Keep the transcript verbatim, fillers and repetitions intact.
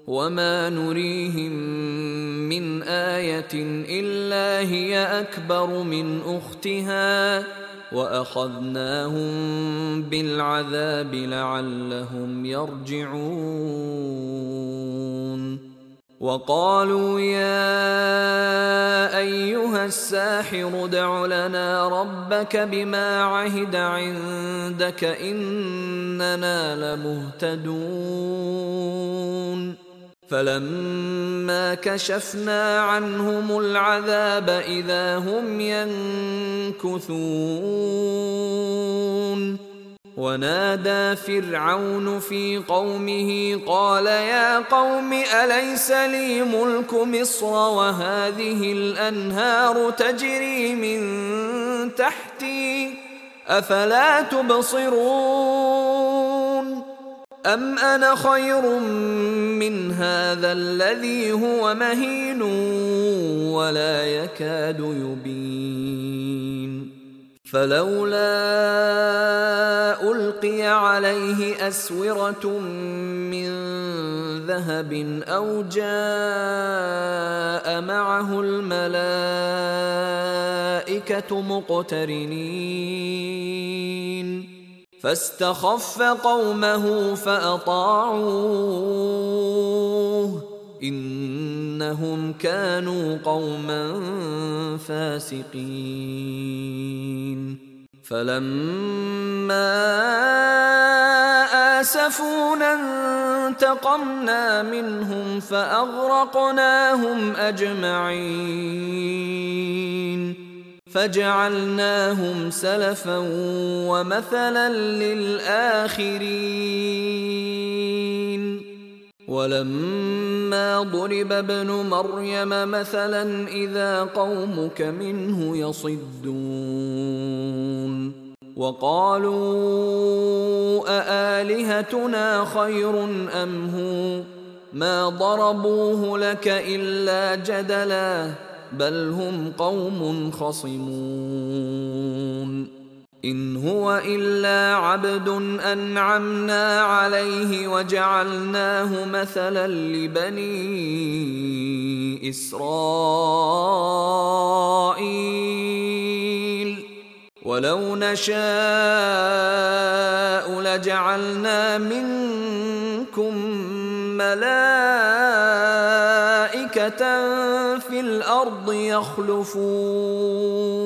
وما نريهم من آية إلا هي أكبر من أختها وأخذناهم بالعذاب لعلهم يرجعون وقالوا يا أيها الساحر ادع لنا ربك بما عهد عندك إننا لمهتدون فلما كشفنا عنهم العذاب إذا هم ينكثون ونادى فرعون في قومه قال يا قوم أليس لي ملك مصر وهذه الأنهار تجري من تحتي أفلا تبصرون أم أنا خير من هذا الذي هو مهين ولا يكاد يبين فلولا ألقي عليه أسورة من ذهب أو جاء معه الملائكة مقترنين فاستخف قومه فأطاعوه إنهم كانوا قوما فاسقين فلما آسفونا انتقمنا منهم فأغرقناهم أجمعين فجعلناهم سلفا ومثلا للآخرين ولما ضرب ابن مريم مثلا إذا قومك منه يصدون وقالوا أآلهتنا خير أم هو ما ضربوه لك إلا جدلا بل هم قوم خصمون إن هو إلا عبد أنعمنا عليه وجعلناه مثلا لبني إسرائيل ولو نشاء لجعلنا منكم ملائكة في الأرض يخلفون